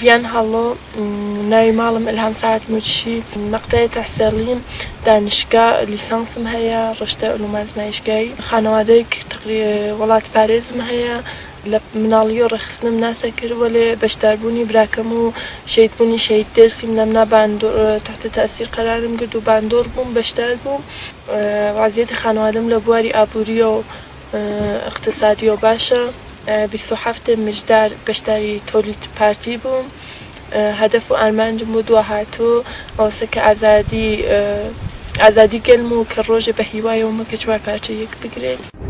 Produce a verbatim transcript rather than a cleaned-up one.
ڤیان هەڵۆ ناوی ماڵم ئیلهام سەعات موچی مەقتەی تەحسیلیم دانشگا لیسانسم هەیە ڕشتە علومە زانایشگایی خانەوادەیەک وڵات پارێزم هەیە لە مناڵی و ڕێخستنم ناسە کردووە لێ بەشداربوونی براکەم و شەیدبوونی شەید دەرسیم لە منا تحتە تەئسیر قەرارم کرد و باندۆر بووم بەشدار بووم وەزعیەتی خانەوادەم لە بواری ئابووریە و اقتصادیۆ باشە بیست و هەفتم مژدار بەشداری تۆلیت پارتی بووم هەدەف و ئارمانجم بۆ دووهاتوو ئەوەسە کە ئازادی ئازادی گەلم و کە ڕۆژێ بە هیوایەوە مەکە چوار پارچە یەک بگرێت.